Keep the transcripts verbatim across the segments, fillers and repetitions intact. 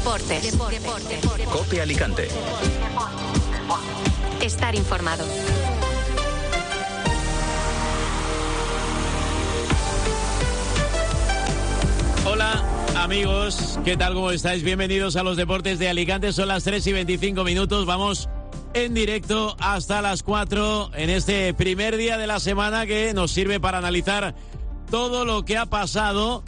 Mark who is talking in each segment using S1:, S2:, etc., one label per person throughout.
S1: Deportes. Deportes. Deportes.
S2: COPE Alicante.
S1: Estar informado.
S3: Hola amigos, ¿qué tal? ¿Cómo estáis? Bienvenidos a los Deportes de Alicante. Son las tres y veinticinco minutos. Vamos en directo hasta las cuatro en este primer día de la semana que nos sirve para analizar todo lo que ha pasado,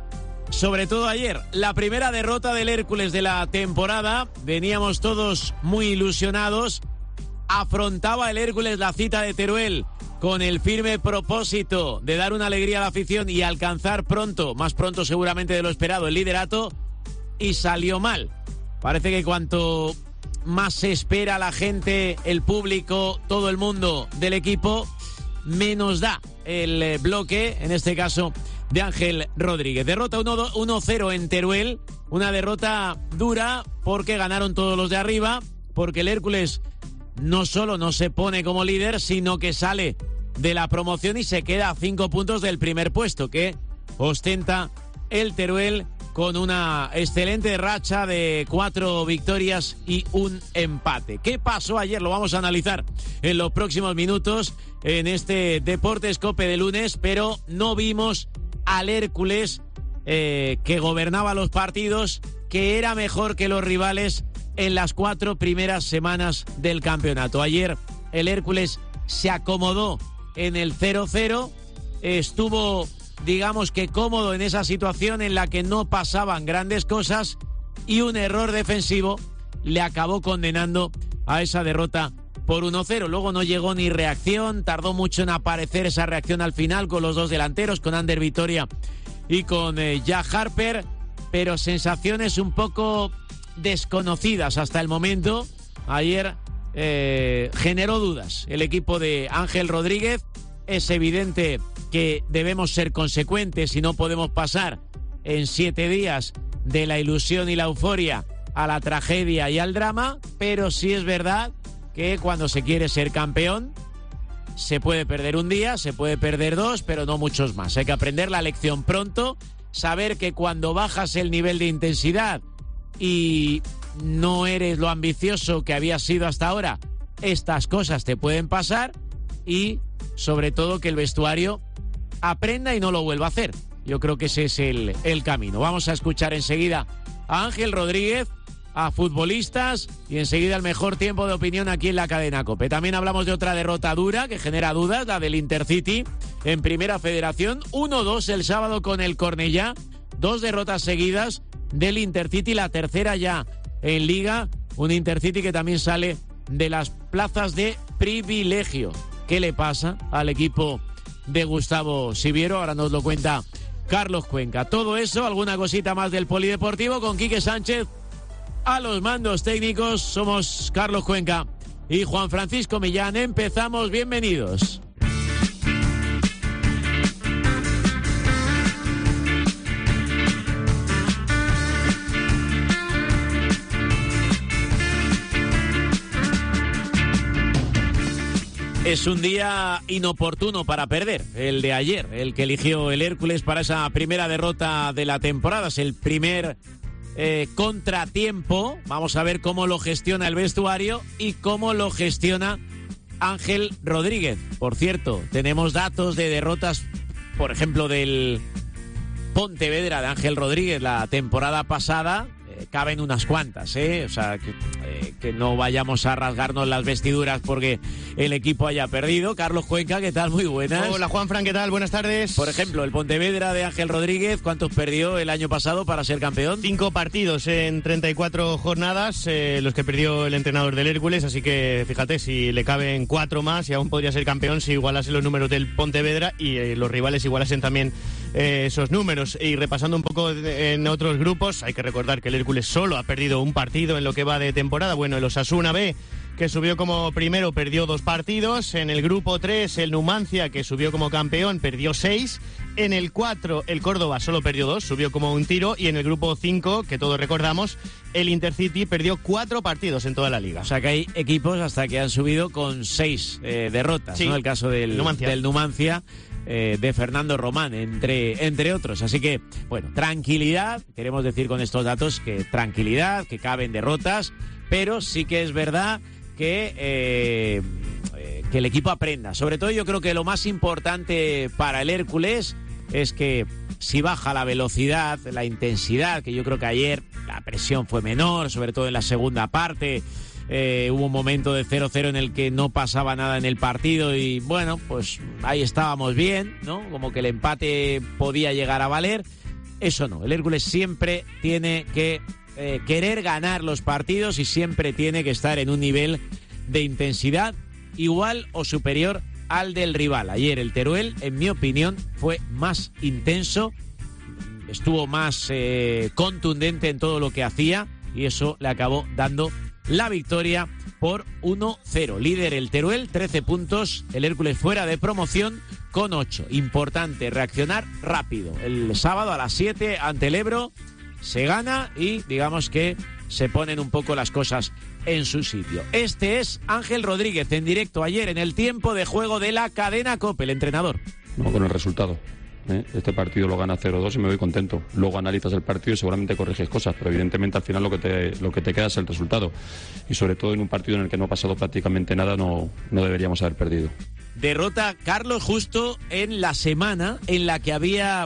S3: sobre todo ayer. La primera derrota del Hércules de la temporada. Veníamos todos muy ilusionados. Afrontaba el Hércules la cita de Teruel con el firme propósito de dar una alegría a la afición y alcanzar pronto, más pronto seguramente de lo esperado, el liderato, y salió mal. Parece que cuanto más se espera la gente, el público, todo el mundo del equipo, menos da el bloque, en este caso de Ángel Rodríguez. Derrota uno cero en Teruel, una derrota dura porque ganaron todos los de arriba, porque el Hércules no solo no se pone como líder, sino que sale de la promoción y se queda a cinco puntos del primer puesto que ostenta el Teruel, con una excelente racha de cuatro victorias y un empate. ¿Qué pasó ayer? Lo vamos a analizar en los próximos minutos en este Deportes Cope de lunes, pero no vimos al Hércules eh, que gobernaba los partidos, que era mejor que los rivales en las cuatro primeras semanas del campeonato. Ayer el Hércules se acomodó en el cero cero, estuvo, digamos que cómodo en esa situación en la que no pasaban grandes cosas, y un error defensivo le acabó condenando a esa derrota por uno cero. Luego no llegó ni reacción, tardó mucho en aparecer esa reacción al final con los dos delanteros, con Ander Vitoria y con eh, Jack Harper, pero sensaciones un poco desconocidas hasta el momento. Ayer eh, generó dudas el equipo de Ángel Rodríguez. Es evidente que debemos ser consecuentes y no podemos pasar en siete días de la ilusión y la euforia a la tragedia y al drama, pero sí es verdad que cuando se quiere ser campeón se puede perder un día, se puede perder dos, pero no muchos más. Hay que aprender la lección pronto, saber que cuando bajas el nivel de intensidad y no eres lo ambicioso que habías sido hasta ahora, estas cosas te pueden pasar, y sobre todo que el vestuario aprenda y no lo vuelva a hacer. Yo creo que ese es el, el camino. Vamos a escuchar enseguida a Ángel Rodríguez, a futbolistas, y enseguida el mejor tiempo de opinión aquí en la cadena COPE. También hablamos de otra derrota dura que genera dudas, la del Intercity en Primera Federación. uno dos el sábado con el Cornellá. Dos derrotas seguidas del Intercity, la tercera ya en Liga. Un Intercity que también sale de las plazas de privilegio. ¿Qué le pasa al equipo de Gustavo Siviero? Ahora nos lo cuenta Carlos Cuenca. Todo eso, alguna cosita más del polideportivo con Quique Sánchez a los mandos técnicos. Somos Carlos Cuenca y Juan Francisco Millán. Empezamos, bienvenidos. Es un día inoportuno para perder, el de ayer, el que eligió el Hércules para esa primera derrota de la temporada. Es el primer eh, contratiempo. Vamos a ver cómo lo gestiona el vestuario y cómo lo gestiona Ángel Rodríguez. Por cierto, tenemos datos de derrotas, por ejemplo, del Pontevedra de Ángel Rodríguez la temporada pasada. Eh, caben unas cuantas, ¿eh? O sea, que, eh, que no vayamos a rasgarnos las vestiduras porque el equipo haya perdido. Carlos Cuenca, ¿qué tal? Muy buenas.
S4: Hola, Juanfran, ¿qué tal? Buenas tardes.
S3: Por ejemplo, el Pontevedra de Ángel Rodríguez, ¿cuántos perdió el año pasado para ser campeón?
S4: Cinco partidos en treinta y cuatro jornadas, eh, los que perdió el entrenador del Hércules, así que fíjate, si le caben cuatro más y aún podría ser campeón si igualase los números del Pontevedra y eh, los rivales igualasen también eh, esos números. Y repasando un poco en otros grupos, hay que recordar que el Hércules solo ha perdido un partido en lo que va de temporada. Bueno, el Osasuna B, que subió como primero, perdió dos partidos. En el grupo tres, el Numancia, que subió como campeón, perdió seis. En el cuatro, el Córdoba solo perdió dos, subió como un tiro. Y en el grupo cinco, que todos recordamos, el Intercity perdió cuatro partidos en toda la liga.
S3: O sea que hay equipos hasta que han subido con seis eh, derrotas, sí, ¿no? El caso del Numancia. Del Numancia eh, de Fernando Román, entre, entre otros. Así que, bueno, tranquilidad, queremos decir con estos datos que tranquilidad, que caben derrotas, pero sí que es verdad que, eh, eh, que el equipo aprenda. Sobre todo yo creo que lo más importante para el Hércules es que si baja la velocidad, la intensidad, que yo creo que ayer la presión fue menor, sobre todo en la segunda parte, eh, hubo un momento de cero cero en el que no pasaba nada en el partido y bueno, pues ahí estábamos bien, ¿no? Como que el empate podía llegar a valer. Eso no, el Hércules siempre tiene que eh, querer ganar los partidos y siempre tiene que estar en un nivel de intensidad igual o superior al del rival. Ayer el Teruel, en mi opinión, fue más intenso, estuvo más eh, contundente en todo lo que hacía y eso le acabó dando la victoria por uno cero. Líder el Teruel, trece puntos, el Hércules fuera de promoción con ocho. Importante reaccionar rápido. El sábado a las siete ante el Ebro se gana y digamos que se ponen un poco las cosas en su sitio. Este es Ángel Rodríguez en directo ayer en el tiempo de juego de la cadena COPE, el entrenador.
S2: No, con el resultado. ¿eh? Este partido lo gana cero dos y me voy contento. Luego analizas el partido y seguramente corriges cosas, pero evidentemente al final lo que te, lo que te queda es el resultado. Y sobre todo en un partido en el que no ha pasado prácticamente nada, no, no deberíamos haber perdido.
S3: Derrota Carlos justo en la semana en la que había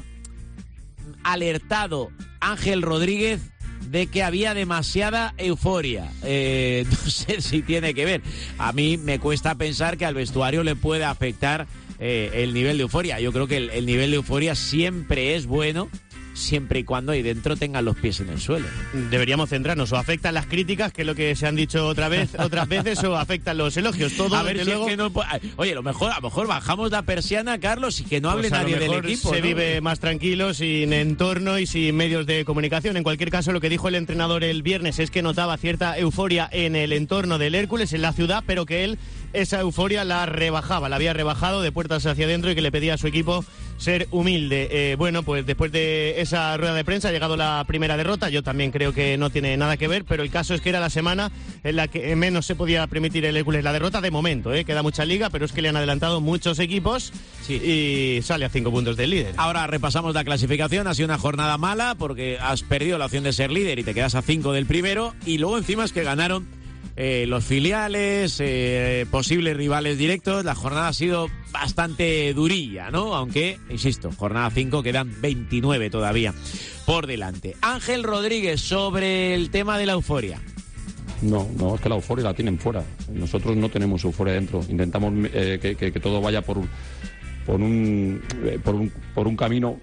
S3: alertado Ángel Rodríguez de que había demasiada euforia. Eh, no sé si tiene que ver. A mí me cuesta pensar que al vestuario le puede afectar eh, el nivel de euforia. Yo creo que el, el nivel de euforia siempre es bueno, siempre y cuando ahí dentro tengan los pies en el suelo.
S4: Deberíamos centrarnos, o afectan las críticas, que es lo que se han dicho otra vez, otras veces, o afectan los elogios. Todo,
S3: a ver si
S4: luego...
S3: es que no... Oye, lo mejor, a lo mejor bajamos la persiana, Carlos, y que no hable
S4: pues
S3: nadie del equipo.
S4: Se
S3: ¿no?
S4: vive más tranquilo, sin entorno y sin medios de comunicación. En cualquier caso, lo que dijo el entrenador el viernes es que notaba cierta euforia en el entorno del Hércules, en la ciudad, pero que él esa euforia la rebajaba, la había rebajado de puertas hacia adentro y que le pedía a su equipo ser humilde. Eh, bueno, pues después de esa rueda de prensa ha llegado la primera derrota. Yo también creo que no tiene nada que ver, pero el caso es que era la semana en la que menos se podía permitir el Hércules la derrota de momento. ¿eh? Queda mucha liga, pero es que le han adelantado muchos equipos sí. y sale a cinco puntos del líder.
S3: Ahora repasamos la clasificación. Ha sido una jornada mala porque has perdido la opción de ser líder y te quedas a cinco del primero, y luego encima es que ganaron Eh, los filiales, eh, posibles rivales directos. La jornada ha sido bastante durilla, ¿no? Aunque, insisto, jornada cinco, quedan veintinueve todavía por delante. Ángel Rodríguez, sobre el tema de la euforia.
S2: No, no, es que la euforia la tienen fuera. Nosotros no tenemos euforia dentro. Intentamos eh, que, que, que todo vaya por, por, un, eh, por, un, por un camino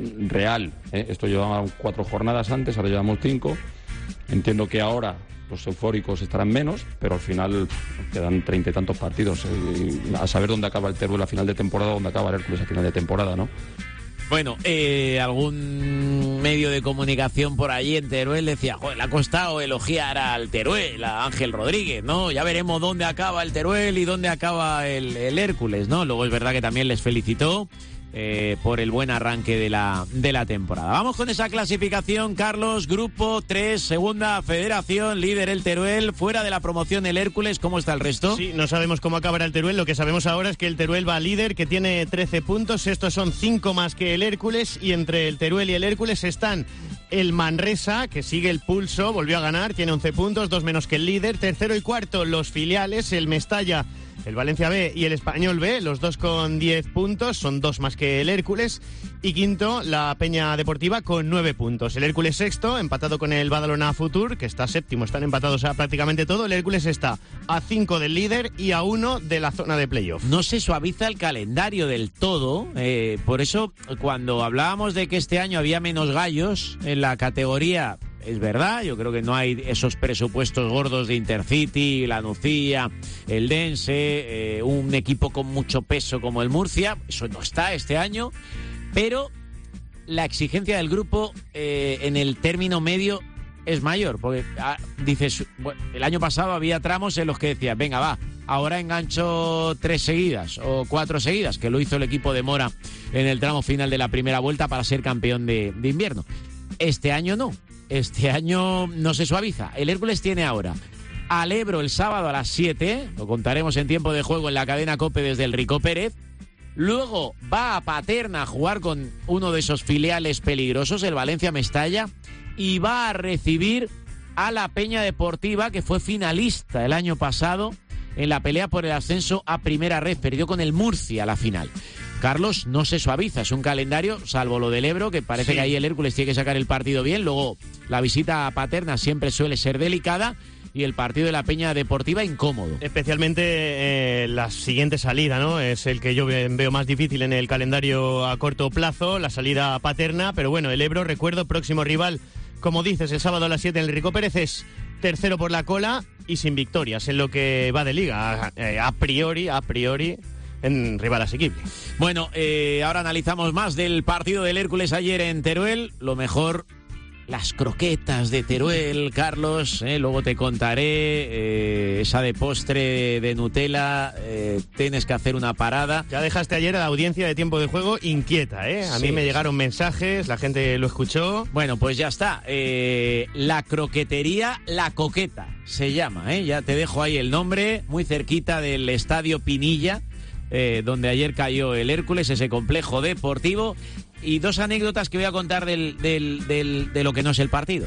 S2: real. ¿eh? Esto llevábamos cuatro jornadas antes, ahora llevamos cinco. Entiendo que ahora los eufóricos estarán menos, pero al final quedan treinta y tantos partidos. Y a saber dónde acaba el Teruel a final de temporada, dónde acaba el Hércules a final de temporada, ¿no?
S3: Bueno, eh, algún medio de comunicación por allí en Teruel decía, joder, le ha costado elogiar al Teruel, a Ángel Rodríguez, ¿no? Ya veremos dónde acaba el Teruel y dónde acaba el, el Hércules, ¿no? Luego es verdad que también les felicitó Eh, por el buen arranque de la, de la temporada. Vamos con esa clasificación, Carlos. Grupo tres, segunda federación, líder el Teruel, fuera de la promoción el Hércules. ¿Cómo está el resto?
S4: Sí, no sabemos cómo acabará el Teruel. Lo que sabemos ahora es que el Teruel va líder, que tiene trece puntos. Estos son cinco más que el Hércules, y entre el Teruel y el Hércules están el Manresa, que sigue el pulso, volvió a ganar, tiene once puntos, dos menos que el líder. Tercero y cuarto, los filiales, el Mestalla, el Valencia B y el Español B, los dos con diez puntos, son dos más que el Hércules. Y quinto, la Peña Deportiva con nueve puntos. El Hércules sexto, empatado con el Badalona Futur, que está séptimo, están empatados a prácticamente todo. El Hércules está a cinco del líder y a uno de la zona de playoff.
S3: No se suaviza el calendario del todo, eh, por eso cuando hablábamos de que este año había menos gallos en la categoría, es verdad, yo creo que no hay esos presupuestos gordos de Intercity, la Nucía, el Dense, eh, un equipo con mucho peso como el Murcia, eso no está este año, pero la exigencia del grupo eh, en el término medio es mayor, porque ah, dices, bueno, el año pasado había tramos en los que decías, venga va, ahora engancho tres seguidas o cuatro seguidas, que lo hizo el equipo de Mora en el tramo final de la primera vuelta para ser campeón de, de invierno. Este año no. Este año no se suaviza. El Hércules tiene ahora al Ebro el sábado a las siete, lo contaremos en tiempo de juego en la cadena COPE desde el Rico Pérez, Luego va a Paterna a jugar con uno de esos filiales peligrosos, el Valencia Mestalla, y va a recibir a la Peña Deportiva, que fue finalista el año pasado en la pelea por el ascenso a Primera Red. Perdió con el Murcia la final. Carlos, no se suaviza, es un calendario, salvo lo del Ebro, que parece sí. que ahí el Hércules tiene que sacar el partido bien. Luego la visita a Paterna siempre suele ser delicada, y el partido de la Peña Deportiva incómodo.
S4: Especialmente eh, la siguiente salida, ¿no? Es el que yo veo más difícil en el calendario a corto plazo, la salida a Paterna, pero bueno, el Ebro, recuerdo, próximo rival, como dices, el sábado a las siete en el Rico Pérez, es tercero por la cola y sin victorias en lo que va de liga, a, eh, a priori, a priori, en rival asequible.
S3: Bueno, eh, ahora analizamos más del partido del Hércules ayer en Teruel, lo mejor... Las croquetas de Teruel, Carlos, eh, luego te contaré, eh, esa de postre de Nutella, eh, tienes que hacer una parada.
S4: Ya dejaste ayer a la audiencia de Tiempo de Juego inquieta, ¿eh? A sí, mí me llegaron mensajes, la gente lo escuchó.
S3: Bueno, pues ya está, eh, la croquetería La Coqueta se llama, ¿eh? Ya te dejo ahí el nombre, muy cerquita del Estadio Pinilla, eh, donde ayer cayó el Hércules, ese complejo deportivo. Y dos anécdotas que voy a contar del, del, del, de lo que no es el partido.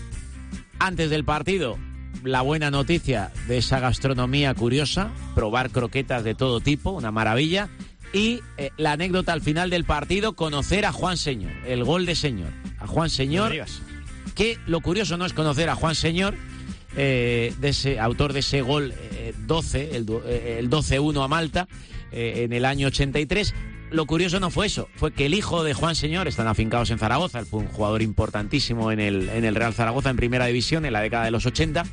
S3: Antes del partido, la buena noticia de esa gastronomía curiosa, probar croquetas de todo tipo, una maravilla. Y eh, la anécdota al final del partido, conocer a Juan Señor, el gol de Señor. A Juan Señor, que lo curioso no es conocer a Juan Señor, eh, de ese autor de ese gol eh, doce, el, eh, el doce uno a Malta, eh, en el año ochenta y tres. Lo curioso no fue eso, fue que el hijo de Juan Señor, están afincados en Zaragoza, él fue un jugador importantísimo en el, en el Real Zaragoza en primera división en la década de los ochenta.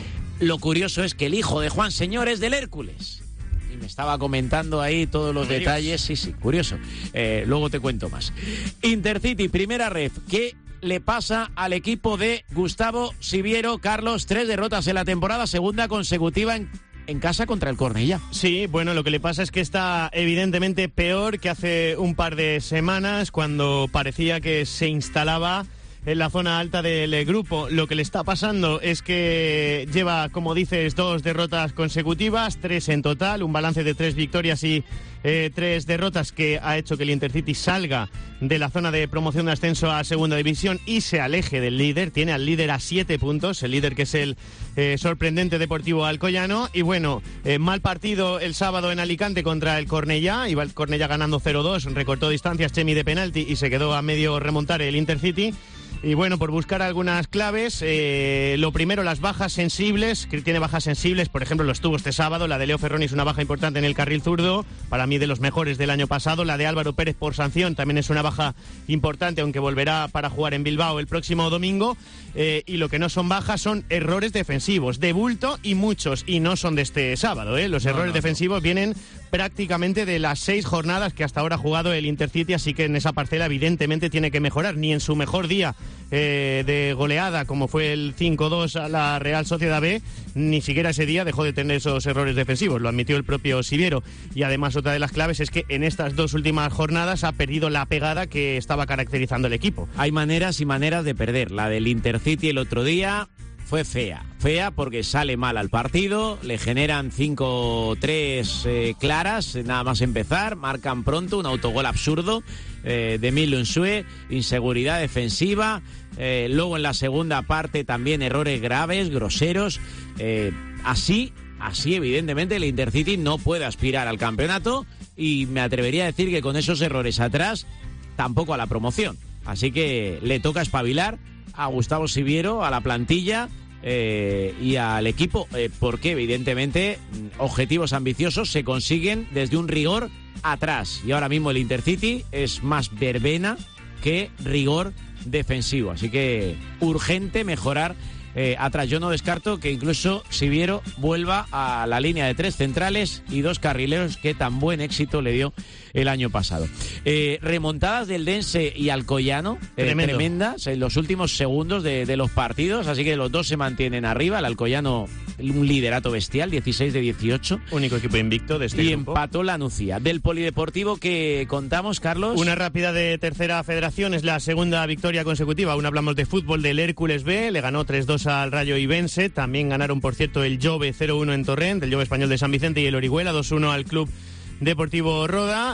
S3: Lo curioso es que el hijo de Juan Señor es del Hércules. Y me estaba comentando ahí todos los detalles, sí, sí, curioso. Eh, luego te cuento más. Intercity, Primera Red, ¿qué le pasa al equipo de Gustavo Siviero? Carlos, tres derrotas en la temporada, segunda consecutiva en... en casa contra el Cornellá.
S4: Sí, bueno, lo que le pasa es que está evidentemente peor que hace un par de semanas, cuando parecía que se instalaba en la zona alta del grupo. Lo que le está pasando es que lleva, como dices, dos derrotas consecutivas, tres en total, un balance de tres victorias y eh, tres derrotas, que ha hecho que el Intercity salga de la zona de promoción de ascenso a segunda división y se aleje del líder. Tiene al líder a siete puntos, el líder que es el eh, sorprendente Deportivo Alcoyano. Y bueno, eh, mal partido el sábado en Alicante contra el Cornellá, iba el Cornellá ganando cero dos, recortó distancias Chemi de penalti y se quedó a medio remontar el Intercity. Y bueno, por buscar algunas claves, eh, lo primero, las bajas sensibles, que tiene bajas sensibles, por ejemplo, los tuvo este sábado. La de Leo Ferroni es una baja importante en el carril zurdo, para mí de los mejores del año pasado. La de Álvaro Pérez por sanción también es una baja importante, aunque volverá para jugar en Bilbao el próximo domingo. Eh, y lo que no son bajas son errores defensivos, de bulto y muchos, y no son de este sábado, ¿eh? Los no, errores no, defensivos no. vienen prácticamente de las seis jornadas que hasta ahora ha jugado el Intercity, así que en esa parcela evidentemente tiene que mejorar. Ni en su mejor día eh, de goleada, como fue el cinco dos a la Real Sociedad B, ni siquiera ese día dejó de tener esos errores defensivos, lo admitió el propio Siviero. Y además otra de las claves es que en estas dos últimas jornadas ha perdido la pegada que estaba caracterizando el equipo.
S3: Hay maneras y maneras de perder. La del Intercity el otro día fue fea, fea porque sale mal al partido, le generan cinco tres eh, claras, nada más empezar, marcan pronto un autogol absurdo eh, de Emilio Unsue, inseguridad defensiva, eh, luego en la segunda parte también errores graves, groseros, eh, así, así evidentemente el Intercity no puede aspirar al campeonato y me atrevería a decir que con esos errores atrás tampoco a la promoción, así que le toca espabilar a Gustavo Siviero, a la plantilla eh, y al equipo, eh, porque evidentemente objetivos ambiciosos se consiguen desde un rigor atrás, y ahora mismo el Intercity es más verbena que rigor defensivo, así que urgente mejorar eh, atrás. Yo no descarto que incluso Siviero vuelva a la línea de tres centrales y dos carrileros que tan buen éxito le dio el año pasado. Eh, remontadas del Dense y Alcoyano, eh, tremendas en los últimos segundos de, de los partidos, así que los dos se mantienen arriba. El Alcoyano, un liderato bestial, dieciséis de dieciocho.
S4: Único equipo invicto de este
S3: y
S4: grupo.
S3: Empató la Nucía. Del Polideportivo que contamos, Carlos.
S4: Una rápida de Tercera Federación, es la segunda victoria consecutiva. Aún hablamos de fútbol del Hércules B, le ganó tres dos al Rayo Ibense. También ganaron, por cierto, el Jove cero uno en Torrent, el Jove Español de San Vicente, y el Orihuela dos uno al Club Deportivo Roda.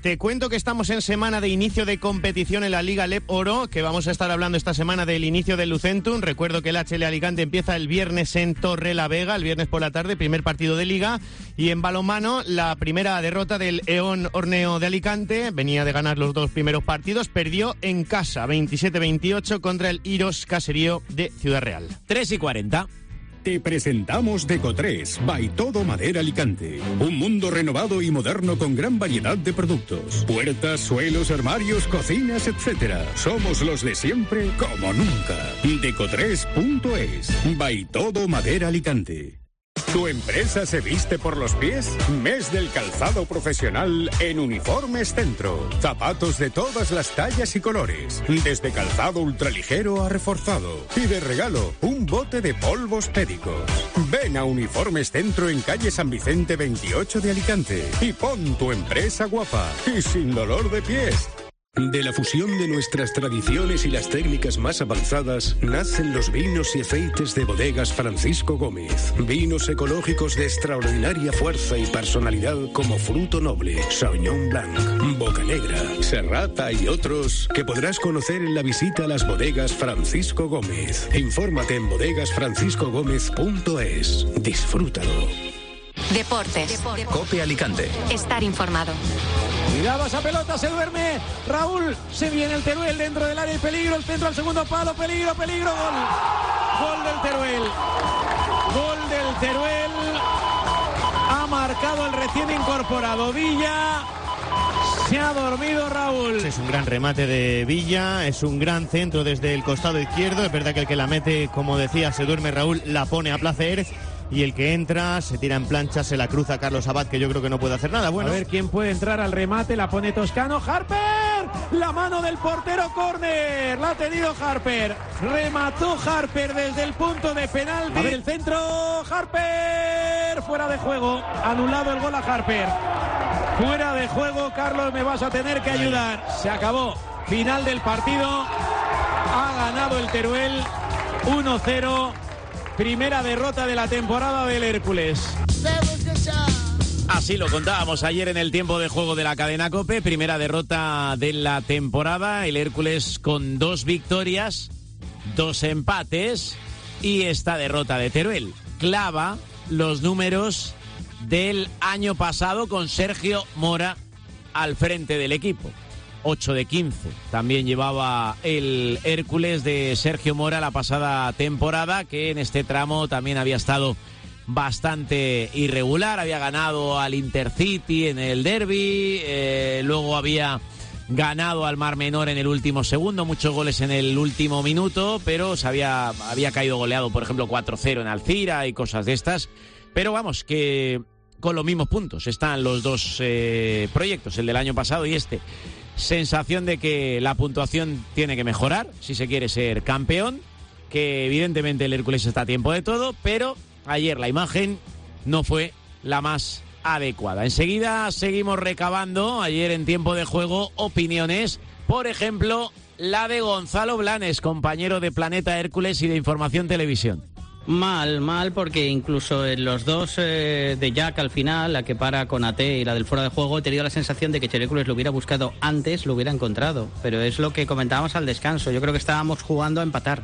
S4: Te cuento que estamos en semana de inicio de competición en la Liga Lep Oro, que vamos a estar hablando esta semana del inicio del Lucentum. Recuerdo que el H L Alicante empieza el viernes en Torrelavega, el viernes por la tarde, primer partido de Liga. Y en balonmano, la primera derrota del Eón Orneo de Alicante. Venía de ganar los dos primeros partidos, perdió en casa veintisiete veintiocho contra el Iros Caserío de Ciudad Real.
S3: tres y cuarenta.
S5: Te presentamos Decotres by Todo Madera Alicante. Un mundo renovado y moderno con gran variedad de productos. Puertas, suelos, armarios, cocinas, etcétera. Somos los de siempre como nunca. Decotres punto es. By Todo Madera Alicante. ¿Tu empresa se viste por los pies? Mes del calzado profesional en Uniformes Centro. Zapatos de todas las tallas y colores. Desde calzado ultraligero a reforzado. Y de regalo, un bote de polvos pédicos. Ven a Uniformes Centro en calle San Vicente veintiocho de Alicante. Y pon tu empresa guapa y sin dolor de pies. De la fusión de nuestras tradiciones y las técnicas más avanzadas, nacen los vinos y aceites de Bodegas Francisco Gómez. Vinos ecológicos de extraordinaria fuerza y personalidad como Fruto Noble, Sauvignon Blanc, Bocanegra, Serrata y otros que podrás conocer en la visita a las Bodegas Francisco Gómez. Infórmate en bodegas francisco gómez punto es. Disfrútalo.
S1: Deportes. Deportes.
S6: Cope Alicante.
S1: Estar informado.
S7: Cuidado a esa pelota, se duerme Raúl, se viene el Teruel dentro del área y peligro, el centro al segundo palo, peligro, peligro, gol. Gol del Teruel. Gol del Teruel. Ha marcado el recién incorporado Villa. Se ha dormido Raúl.
S4: Es un gran remate de Villa, es un gran centro desde el costado izquierdo. Es verdad que el que la mete, como decía, se duerme Raúl, la pone a placer. Y el que entra, se tira en plancha, se la cruza a Carlos Abad, que yo creo que no puede hacer nada. Bueno,
S7: a ver quién puede entrar al remate, la pone Toscano. ¡Harper! La mano del portero, córner. La ha tenido Harper. Remató Harper desde el punto de penalti. A ver el centro. Harper. Fuera de juego. Anulado el gol a Harper. Fuera de juego, Carlos, me vas a tener que ayudar. Se acabó. Final del partido. Ha ganado el Teruel uno cero. Primera derrota de la temporada del Hércules.
S3: Así lo contábamos ayer en el tiempo de juego de la cadena COPE. Primera derrota de la temporada. El Hércules con dos victorias, dos empates y esta derrota de Teruel. Clava los números del año pasado con Sergio Mora al frente del equipo. ocho de quince. También llevaba el Hércules de Sergio Mora la pasada temporada, que en este tramo también había estado bastante irregular. Había ganado al Intercity en el derbi, eh, luego había ganado al Mar Menor en el último segundo, muchos goles en el último minuto, pero se había, había caído goleado, por ejemplo, cuatro cero en Alcira y cosas de estas. Pero vamos, que con los mismos puntos están los dos eh, proyectos, el del año pasado y este. Sensación de que la puntuación tiene que mejorar si se quiere ser campeón, que evidentemente el Hércules está a tiempo de todo, pero ayer la imagen no fue la más adecuada. Enseguida seguimos recabando, ayer en tiempo de juego, opiniones, por ejemplo, la de Gonzalo Blanes, compañero de Planeta Hércules y de Información Televisión.
S8: Mal, mal, porque incluso en los dos eh, de Jack al final, la que para con A T y la del fuera de juego, he tenido la sensación de que si el Hércules lo hubiera buscado antes, lo hubiera encontrado. Pero es lo que comentábamos al descanso. Yo creo que estábamos jugando a empatar.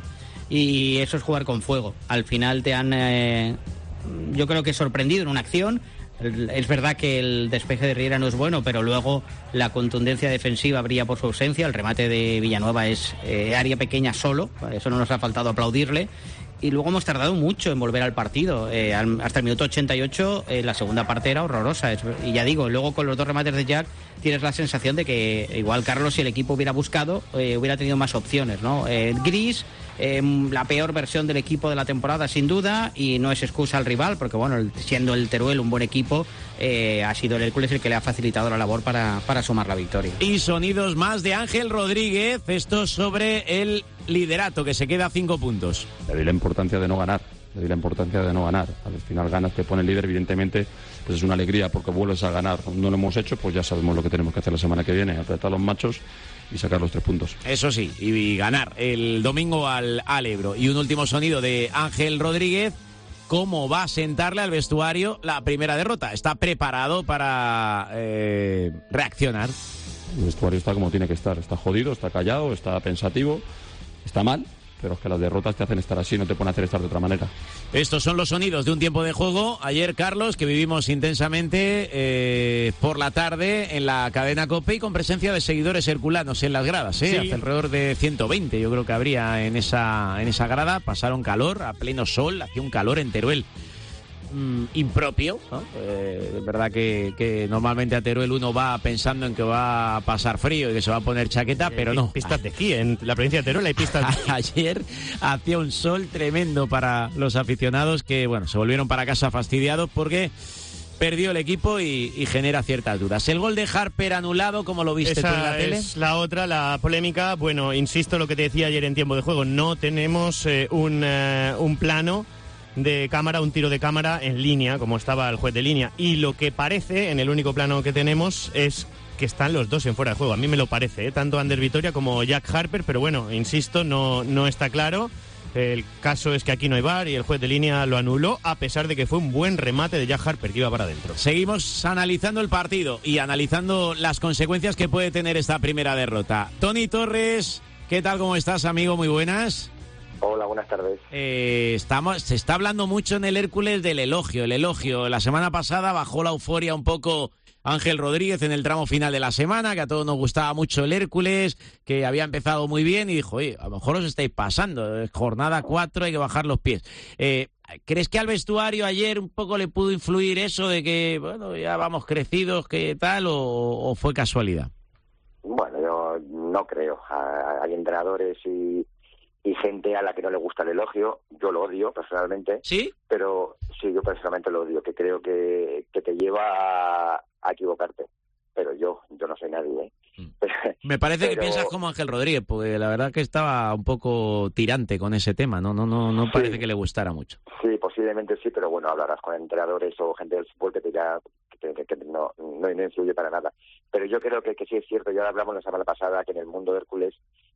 S8: Y eso es jugar con fuego. Al final te han, eh, yo creo que sorprendido en una acción. Es verdad que el despeje de Riera no es bueno, pero luego la contundencia defensiva brilla por su ausencia. El remate de Villanueva es eh, área pequeña solo. Eso no nos ha faltado aplaudirle. Y luego hemos tardado mucho en volver al partido. Eh, hasta el minuto ochenta y ocho, eh, la segunda parte era horrorosa. Es, y ya digo, luego con los dos remates de Jack tienes la sensación de que igual Carlos, si el equipo hubiera buscado, eh, hubiera tenido más opciones, ¿no? Eh, Gris, eh, la peor versión del equipo de la temporada, sin duda, y no es excusa al rival, porque bueno, el, siendo el Teruel un buen equipo, eh, ha sido el Hércules el que le ha facilitado la labor para, para sumar la victoria.
S3: Y sonidos más de Ángel Rodríguez, esto sobre el liderato, que se queda a cinco puntos.
S2: Le doy la importancia de no ganar, le doy la importancia de no ganar. Al final ganas, te pone el líder, evidentemente, pues es una alegría porque vuelves a ganar. No lo hemos hecho, pues ya sabemos lo que tenemos que hacer la semana que viene, apretar a los machos y sacar los tres puntos.
S3: Eso sí, y, y ganar el domingo al, al Ebro. Y un último sonido de Ángel Rodríguez, cómo va a sentarle al vestuario la primera derrota. Está preparado para eh, reaccionar.
S2: El vestuario está como tiene que estar. Está jodido, está callado, está pensativo, está mal. Pero es que las derrotas te hacen estar así, no te pueden hacer estar de otra manera.
S3: Estos son los sonidos de un tiempo de juego. Ayer, Carlos, que vivimos intensamente eh, por la tarde en la cadena COPE y con presencia de seguidores herculanos en las gradas. ¿eh?
S4: Sí.
S3: Alrededor de ciento veinte, yo creo que habría en esa, en esa grada. Pasaron calor, a pleno sol, hacía un calor en Teruel. Mm, impropio, ¿no? Eh, es verdad que, que normalmente a Teruel uno va pensando en que va a pasar frío y que se va a poner chaqueta,
S4: Eh,
S3: pero no.
S4: Pistas de esquí, en la provincia de Teruel hay pistas de esquí.
S3: Ayer hacía un sol tremendo para los aficionados que, bueno, se volvieron para casa fastidiados porque perdió el equipo y, y genera ciertas dudas. El gol de Harper anulado, ¿cómo lo viste
S4: Esa
S3: tú en la tele?
S4: es la otra, la polémica. Bueno, insisto lo que te decía ayer en tiempo de juego, no tenemos eh, un, eh, un plano de cámara, un tiro de cámara en línea, como estaba el juez de línea. Y lo que parece, en el único plano que tenemos, es que están los dos en fuera de juego. A mí me lo parece, ¿eh? Tanto Ander Vitoria como Jack Harper, pero bueno, insisto, no, no está claro. El caso es que aquí no hay V A R y el juez de línea lo anuló, a pesar de que fue un buen remate de Jack Harper que iba para adentro.
S3: Seguimos analizando el partido y analizando las consecuencias que puede tener esta primera derrota. Tony Torres, ¿qué tal? ¿Cómo estás, amigo? Muy buenas.
S6: Hola, buenas tardes.
S3: Eh, estamos, se está hablando mucho en el Hércules del elogio, el elogio. La semana pasada bajó la euforia un poco Ángel Rodríguez en el tramo final de la semana, que a todos nos gustaba mucho el Hércules, que había empezado muy bien y dijo, oye, a lo mejor os estáis pasando, es jornada cuatro, hay que bajar los pies. Eh, ¿Crees que al vestuario ayer un poco le pudo influir eso de que, bueno, ya vamos crecidos, que tal, o, o fue casualidad?
S6: Bueno, yo no creo. Hay entrenadores y... y gente a la que no le gusta el elogio. Yo lo odio personalmente.
S3: ¿Sí?
S6: Pero sí, yo personalmente lo odio, que creo que, que te lleva a, a equivocarte. Pero yo, yo no soy nadie, ¿eh?
S3: Mm. Me parece pero... que piensas como Ángel Rodríguez, porque la verdad que estaba un poco tirante con ese tema, ¿no? No, no, no parece sí. que le gustara mucho.
S6: Sí, posiblemente sí, pero bueno, hablarás con entrenadores o gente del fútbol que te diga que, que, que no, no, no influye para nada. Pero yo creo que, que sí es cierto, ya hablamos la semana pasada, que en el mundo de Hércules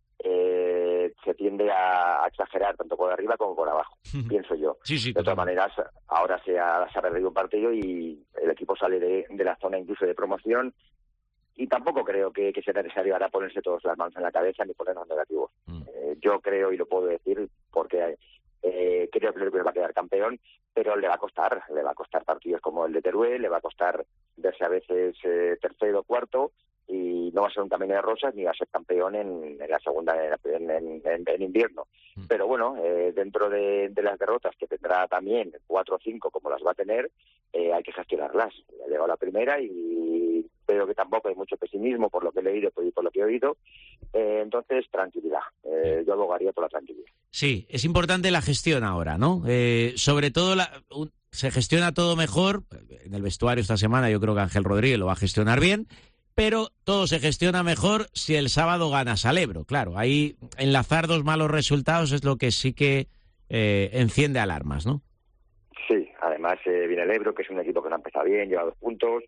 S6: Eh, se tiende a, a exagerar tanto por arriba como por abajo, pienso yo.
S3: Sí, sí,
S6: de todas maneras, ahora se ha, se ha perdido un partido y el equipo sale de, de la zona incluso de promoción y tampoco creo que, que sea necesario ahora ponerse todas las manos en la cabeza ni ponernos negativos. Mm. Eh, yo creo, y lo puedo decir, porque eh, creo que el Hércules va a quedar campeón, pero le va a costar, le va a costar partidos como el de Teruel, le va a costar verse a veces eh, tercero o cuarto, y no va a ser un camino de rosas ni va a ser campeón en, en la segunda en, en, en, en invierno. Mm. Pero bueno, eh, dentro de, de las derrotas que tendrá también cuatro o cinco como las va a tener, eh, hay que gestionarlas. Ha llegado la primera y creo que tampoco hay mucho pesimismo por lo que he leído y por lo que he oído. Eh, entonces, tranquilidad. Eh, yo abogaría por la tranquilidad.
S3: Sí, es importante la gestión ahora, ¿no? Eh, sobre todo la, un, se gestiona todo mejor. En el vestuario esta semana yo creo que Ángel Rodríguez lo va a gestionar bien. Pero todo se gestiona mejor si el sábado gana Salebro. Claro, ahí enlazar dos malos resultados es lo que sí que eh, enciende alarmas, ¿no?
S6: Sí, además eh, viene el Ebro, que es un equipo que no ha empezado bien, lleva dos puntos,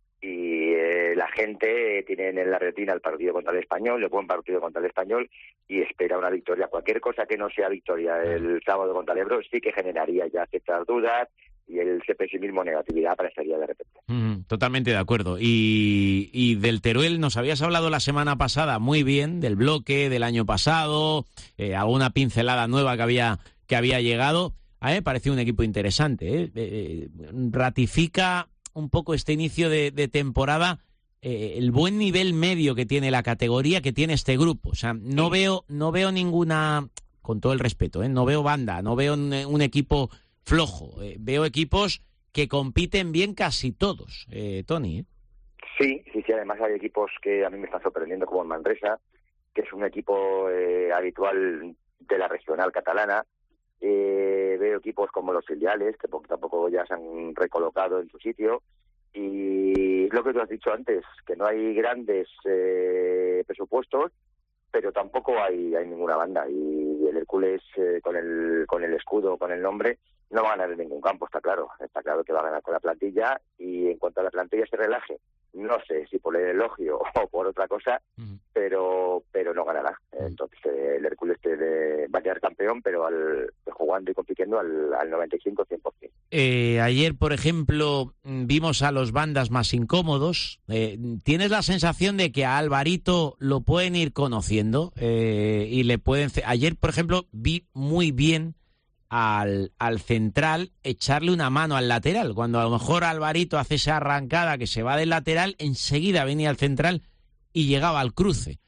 S6: y eh, la gente tiene en la retina el partido contra el Español, el buen partido contra el Español, y espera una victoria. Cualquier cosa que no sea victoria el sábado contra el Ebro sí que generaría ya ciertas dudas, y el ese pesimismo, negatividad aparecería de repente.
S3: Mm, totalmente de acuerdo. Y, y del Teruel nos habías hablado la semana pasada muy bien, del bloque del año pasado, eh, alguna pincelada nueva que había, que había llegado. A mí me pareció un equipo interesante, ¿eh? Eh, ratifica un poco este inicio de, de temporada eh, el buen nivel medio que tiene la categoría, que tiene este grupo. O sea, no veo, no veo ninguna, con todo el respeto, ¿eh? no veo banda, no veo un, un equipo flojo. Eh, veo equipos que compiten bien casi todos, eh, Tony. ¿eh?
S6: Sí, sí, sí. Además hay equipos que a mí me están sorprendiendo, como el Manresa, que es un equipo eh, habitual de la regional catalana. Eh, veo equipos como los filiales, que poco a poco ya se han recolocado en su sitio. Y lo que tú has dicho antes, que no hay grandes eh, presupuestos, pero tampoco hay, hay ninguna banda. Y el Hércules, eh, con el con el escudo, con el nombre, no va a ganar en ningún campo, está claro. Está claro que va a ganar con la plantilla, y en cuanto a la plantilla se relaje, no sé si por el elogio o por otra cosa, uh-huh. pero pero no ganará. Entonces eh, el Hércules te de, va a quedar campeón, pero al, jugando y compitiendo al, al noventa y cinco a cien por ciento.
S3: Eh, ayer, por ejemplo, vimos a los bandas más incómodos. Eh, ¿Tienes la sensación de que a Alvarito lo pueden ir conociendo? Eh, y le pueden. Ayer, por ejemplo, vi muy bien al, al central echarle una mano al lateral. Cuando a lo mejor Alvarito hace esa arrancada que se va del lateral, enseguida venía el central y llegaba al cruce.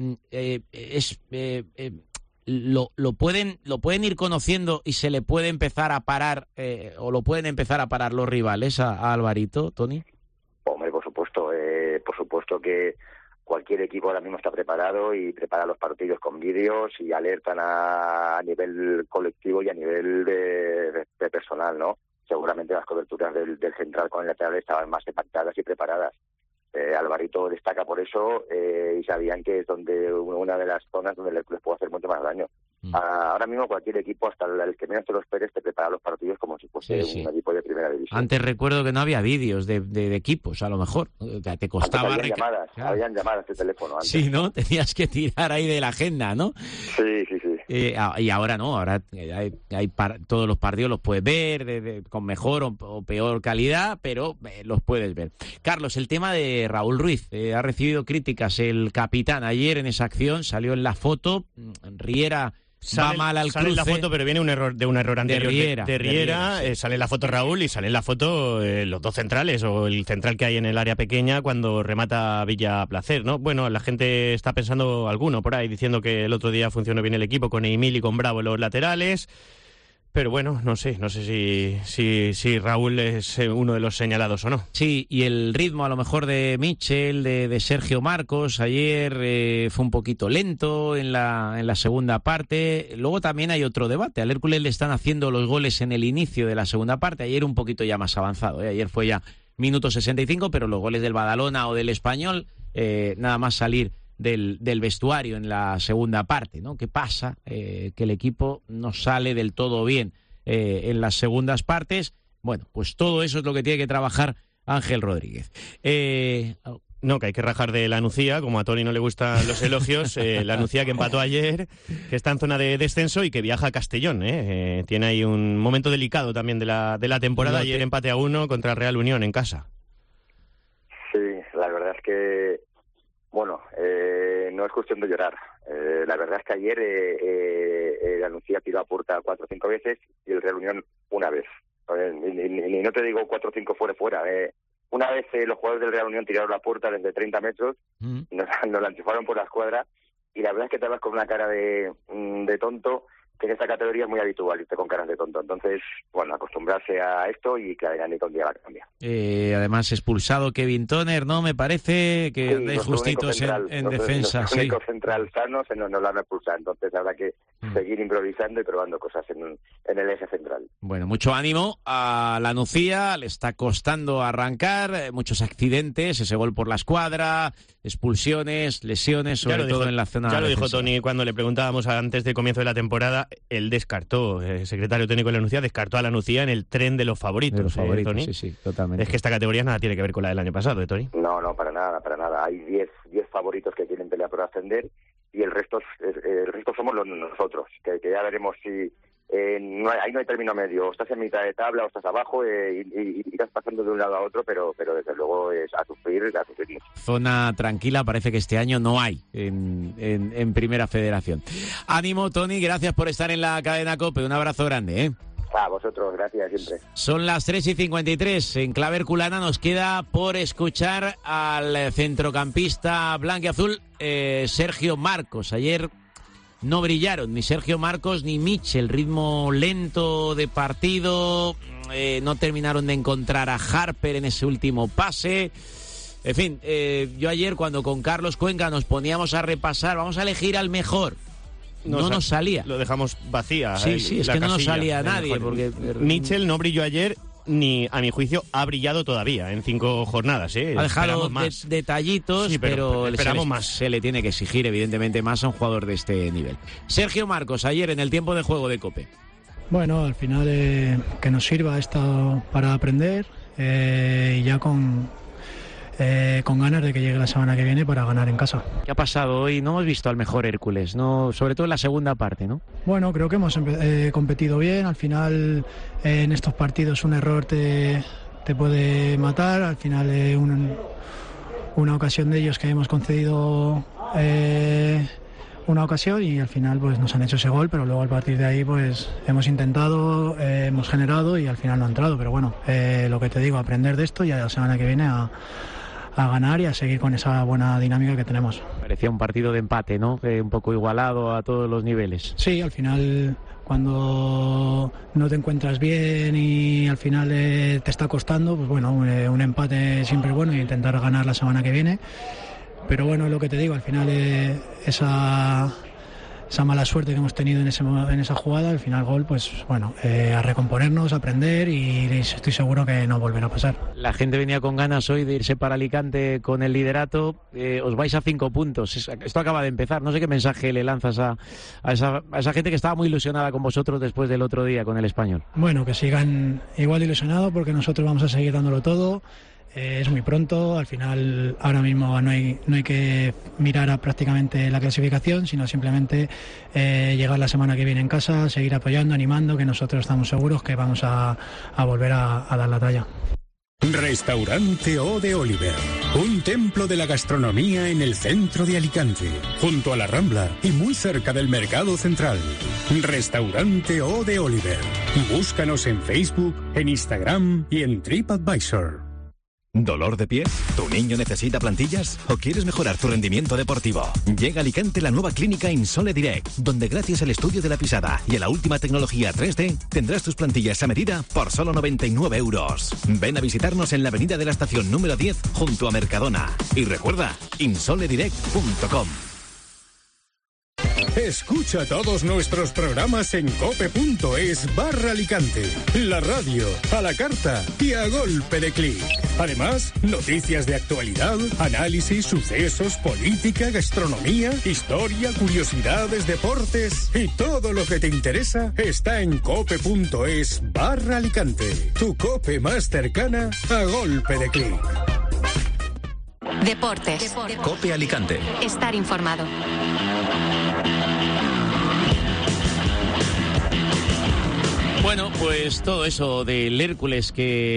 S3: Eh, es. Eh, eh, Lo, lo pueden lo pueden ir conociendo y se le puede empezar a parar eh, o lo pueden empezar a parar los rivales a, a Alvarito, Tony.
S6: Hombre, por supuesto, eh, por supuesto que cualquier equipo ahora mismo está preparado y prepara los partidos con vídeos y alertan a, a nivel colectivo y a nivel de, de, de personal, ¿no? Seguramente las coberturas del, del central con el lateral estaban más pactadas y preparadas. Eh, Alvarito destaca por eso eh, y sabían que es donde una de las zonas donde les puede hacer mucho más daño. Mm. Ah, ahora mismo cualquier equipo, hasta el que menos te lo esperes, te prepara los partidos como si fuese sí, sí. un equipo de primera división.
S3: Antes recuerdo que no había vídeos de, de, de equipos, a lo mejor. Te costaba...
S6: Habían llamadas, claro. habían llamadas de teléfono antes.
S3: Sí, ¿no? Tenías que tirar ahí de la agenda, ¿no?
S6: Sí, sí, sí.
S3: Eh, y ahora no, ahora hay, hay par, todos los partidos los puedes ver de, de, con mejor o, o peor calidad, pero eh, los puedes ver. Carlos, el tema de Raúl Ruiz, eh, ha recibido críticas el capitán. Ayer en esa acción salió en la foto, Riera
S4: sale,
S3: va mal al
S4: sale
S3: cruce.
S4: Sale en la foto, pero viene un error de un error anterior
S3: de Riera.
S4: De, de Riera, de Riera sí. eh, sale en la foto Raúl y sale en la foto eh, los dos centrales o el central que hay en el área pequeña cuando remata Villa Placer, ¿no? Bueno, la gente está pensando, alguno por ahí, diciendo que el otro día funcionó bien el equipo con Emil y con Bravo en los laterales. Pero bueno, no sé, no sé si, si, si Raúl es uno de los señalados o no.
S3: Sí, y el ritmo a lo mejor de Mitchell, de, de Sergio Marcos, ayer eh, fue un poquito lento en la, en la segunda parte. Luego también hay otro debate. Al Hércules le están haciendo los goles en el inicio de la segunda parte. Ayer un poquito ya más avanzado, ¿eh? Ayer fue ya minuto sesenta y cinco, pero los goles del Badalona o del Español, eh, nada más salir Del, del vestuario en la segunda parte, ¿no? ¿Qué pasa? Eh, que el equipo no sale del todo bien eh, en las segundas partes. Bueno, pues todo eso es lo que tiene que trabajar Ángel Rodríguez. Eh,
S4: no, que hay que rajar de la Nucía, como a Tony no le gustan los elogios, eh, la Nucía que empató ayer, que está en zona de descenso y que viaja a Castellón, ¿eh? Eh, tiene ahí un momento delicado también de la, de la temporada. No, ayer te... empate a uno contra Real Unión en casa.
S6: Sí, la verdad es que Bueno, eh, no es cuestión de llorar. Eh, la verdad es que ayer eh, eh, la Nucía tiró a puerta cuatro o cinco veces y el Real Unión una vez. Eh, y, y, y no te digo cuatro o cinco fuera fuera. Eh, una vez eh, los jugadores del Real Unión tiraron la puerta desde treinta metros mm. y nos, nos la enchufaron por la escuadra. Y la verdad es que te vas con una cara de, de tonto, que en esta categoría es muy habitual irte con caras de tonto. Entonces, bueno, acostumbrarse a esto y que la dinámica un día la cambia.
S3: Eh, además, expulsado Kevin Toner, ¿no? Me parece que
S6: sí,
S3: hay justitos
S6: central,
S3: en, en
S6: nuestro,
S3: defensa.
S6: Nuestro
S3: sí.
S6: único central sano se nos, nos lo han expulsado. Entonces habrá que mm. seguir improvisando y probando cosas en, en el eje central.
S3: Bueno, mucho ánimo a la Nucía. Le está costando arrancar. Muchos accidentes, ese gol por la escuadra, expulsiones, lesiones, sobre todo
S4: dijo,
S3: en la zona
S4: Ya lo
S3: defensiva.
S4: dijo Tony cuando le preguntábamos antes del comienzo de la temporada. Él descartó, el secretario técnico de la Nucía, descartó a la Nucía en el tren de los favoritos.
S3: De los favoritos,
S4: ¿eh, Tony?
S3: Sí, sí, totalmente.
S4: Es que esta categoría nada tiene que ver con la del año pasado, ¿eh, Tony?
S6: No, no, para nada, para nada. Hay diez favoritos que tienen pelea por ascender y el resto el resto somos los, nosotros, que, que ya veremos si... Eh, no hay, ahí no hay término medio, o estás en mitad de tabla o estás abajo eh, y, y, y irás pasando de un lado a otro, pero pero desde luego es a sufrir, a sufrir mucho.
S3: Zona tranquila parece que este año no hay en, en, en Primera Federación. Ánimo, Tony, gracias por estar en la cadena COPE, un abrazo grande, ¿eh?
S6: A vosotros, gracias siempre.
S3: Son las tres y cincuenta y tres, en clave herculana nos queda por escuchar al centrocampista blanquiazul eh, Sergio Marcos. Ayer no brillaron ni Sergio Marcos ni Mitchell, ritmo lento de partido, eh, no terminaron de encontrar a Harper en ese último pase. En fin, eh, yo ayer cuando con Carlos Cuenca nos poníamos a repasar, vamos a elegir al mejor, no, no nos salía.
S4: Lo dejamos vacía.
S3: Sí, sí, es que no nos salía nadie. Porque
S4: Mitchell no brilló ayer, ni a mi juicio ha brillado todavía en cinco jornadas, ¿eh?
S3: Ha dejado de, detallitos, sí, pero, pero esperamos se, le, más. se le tiene que exigir evidentemente más a un jugador de este nivel. Sergio Marcos, ayer en el tiempo de juego de COPE.
S9: Bueno, al final eh, que nos sirva esto para aprender eh, y ya con eh, con ganas de que llegue la semana que viene para ganar en casa.
S3: ¿Qué ha pasado hoy? No hemos visto al mejor Hércules, no, sobre todo en la segunda parte, ¿no?
S9: Bueno, creo que hemos eh, competido bien. Al final, eh, en estos partidos un error te, te puede matar. Al final, eh, un, una ocasión de ellos que hemos concedido eh, una ocasión y al final pues nos han hecho ese gol, pero luego a partir de ahí pues hemos intentado, eh, hemos generado y al final no ha entrado. Pero bueno, eh, lo que te digo, aprender de esto y a la semana que viene a, a ganar y a seguir con esa buena dinámica que tenemos.
S3: Parecía un partido de empate, ¿no? Que un poco igualado a todos los niveles.
S9: Sí, al final cuando no te encuentras bien y al final eh, te está costando, pues bueno, un, eh, un empate siempre es bueno y intentar ganar la semana que viene. Pero bueno, lo que te digo, al final eh, esa, esa mala suerte que hemos tenido en, ese, en esa jugada, al final gol, pues bueno, eh, a recomponernos, a aprender y estoy seguro que no volverá a pasar.
S3: La gente venía con ganas hoy de irse para Alicante con el liderato, eh, os vais a cinco puntos, esto acaba de empezar, no sé qué mensaje le lanzas a, a, esa, a esa gente que estaba muy ilusionada con vosotros después del otro día con el Español.
S9: Bueno, que sigan igual ilusionados porque nosotros vamos a seguir dándolo todo. Eh, es muy pronto, al final ahora mismo no hay, no hay que mirar a prácticamente la clasificación, sino simplemente eh, llegar la semana que viene en casa, seguir apoyando, animando, que nosotros estamos seguros que vamos a, a volver a, a dar la talla.
S5: Restaurante O de Oliver, un templo de la gastronomía en el centro de Alicante, junto a la Rambla y muy cerca del Mercado Central. Restaurante O de Oliver. Búscanos en Facebook, en Instagram y en TripAdvisor.
S10: ¿Dolor de pie? ¿Tu niño necesita plantillas? ¿O quieres mejorar tu rendimiento deportivo? Llega a Alicante la nueva clínica Insole Direct, donde gracias al estudio de la pisada y a la última tecnología tres D, tendrás tus plantillas a medida por solo noventa y nueve euros. Ven a visitarnos en la avenida de la estación número diez, junto a Mercadona. Y recuerda, insole direct punto com.
S5: Escucha todos nuestros programas en cope.es barra Alicante. La radio, a la carta y a golpe de clic. Además, noticias de actualidad, análisis, sucesos, política, gastronomía, historia, curiosidades, deportes y todo lo que te interesa está en cope.es barra Alicante. Tu cope más cercana a golpe de clic.
S1: Deportes.
S10: Cope Alicante.
S1: Estar informado.
S3: Bueno, pues todo eso del Hércules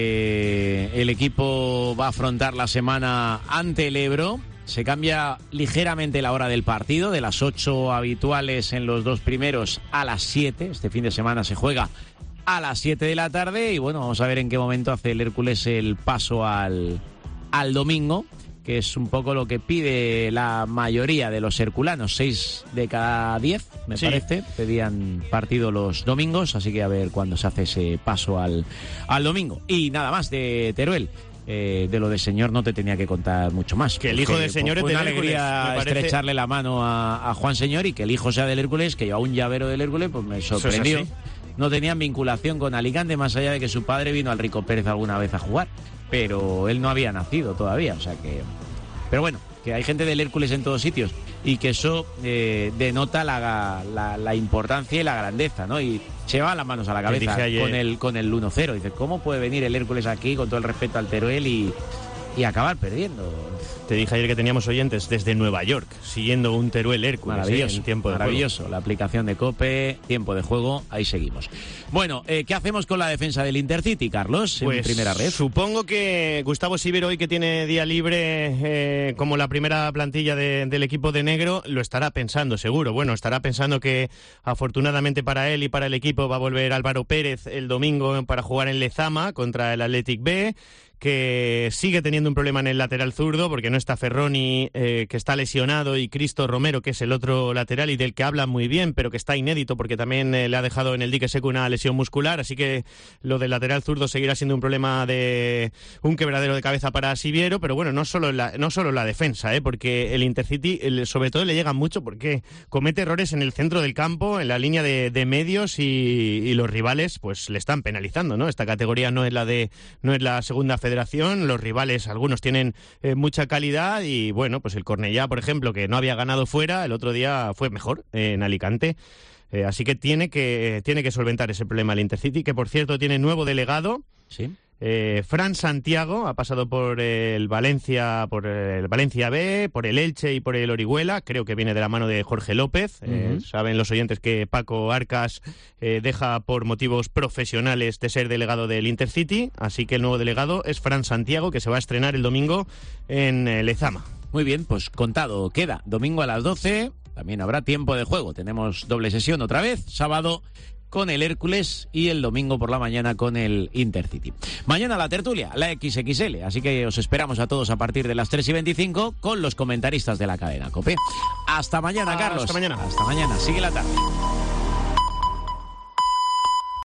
S3: que el equipo va a afrontar la semana ante el Ebro. Se cambia ligeramente la hora del partido, de las ocho habituales en los dos primeros a las siete. Este fin de semana se juega a las siete de la tarde y bueno, vamos a ver en qué momento hace el Hércules el paso al, al domingo, que es un poco lo que pide la mayoría de los herculanos. Seis de cada diez, me sí. parece, pedían partido los domingos, así que a ver cuándo se hace ese paso al, al domingo. Y nada más de Teruel. Eh, de lo de señor no te tenía que contar mucho más.
S4: Que el hijo del señor es
S3: de
S4: del
S3: Hércules. Fue una alegría parece... estrecharle la mano a, a Juan Señor y que el hijo sea del Hércules, que lleva un llavero del Hércules, pues me sorprendió. Es no tenían vinculación con Alicante, más allá de que su padre vino al Rico Pérez alguna vez a jugar, pero él no había nacido todavía, o sea que... Pero bueno, que hay gente del Hércules en todos sitios y que eso eh, denota la, la, la importancia y la grandeza, ¿no? Y se van las manos a la cabeza con el, con el uno cero. Dice, ¿cómo puede venir el Hércules aquí, con todo el respeto al Teruel, y, y acabar perdiendo?
S4: Te dije ayer que teníamos oyentes desde Nueva York, siguiendo un Teruel Hércules.
S3: Maravilloso,
S4: ¿eh? en tiempo de
S3: maravilloso.
S4: Juego.
S3: La aplicación de COPE, tiempo de juego, ahí seguimos. Bueno, eh, ¿qué hacemos con la defensa del Intercity, Carlos, en
S4: pues,
S3: primera red?
S4: Supongo que Gustavo Sibero, hoy que tiene día libre eh, como la primera plantilla de, del equipo de negro, lo estará pensando, seguro. Bueno, estará pensando que afortunadamente para él y para el equipo va a volver Álvaro Pérez el domingo para jugar en Lezama contra el Athletic B, que sigue teniendo un problema en el lateral zurdo porque no está Ferroni, eh, que está lesionado, y Cristo Romero, que es el otro lateral y del que habla muy bien, pero que está inédito porque también eh, le ha dejado en el dique seco una lesión muscular, así que lo del lateral zurdo seguirá siendo un problema de un quebradero de cabeza para Siviero, pero bueno, no solo la, no solo la defensa, eh, porque el Intercity el, sobre todo le llega mucho porque comete errores en el centro del campo, en la línea de, de medios, y, y los rivales pues le están penalizando, ¿no? Esta categoría no es la de no es la segunda federación. Los rivales, algunos tienen eh, mucha calidad y bueno, pues el Cornellá, por ejemplo, que no había ganado fuera, el otro día fue mejor eh, en Alicante. Eh, así que tiene que tiene que solventar ese problema el Intercity, que por cierto tiene nuevo delegado.
S3: Sí.
S4: Eh, Fran Santiago ha pasado por el Valencia, por el Valencia B, por el Elche y por el Orihuela. Creo que viene de la mano de Jorge López. Uh-huh. Eh, saben los oyentes que Paco Arcas eh, deja por motivos profesionales de ser delegado del Intercity, así que el nuevo delegado es Fran Santiago, que se va a estrenar el domingo en eh, Lezama.
S3: Muy bien, pues contado queda. Domingo a las doce, también habrá tiempo de juego. Tenemos doble sesión otra vez, sábado con el Hércules y el domingo por la mañana con el Intercity. Mañana la tertulia, la equis equis ele, así que os esperamos a todos a partir de las tres y veinticinco con los comentaristas de la cadena COPE. Hasta mañana, Carlos.
S4: Hasta mañana.
S3: Hasta mañana. Sigue la tarde.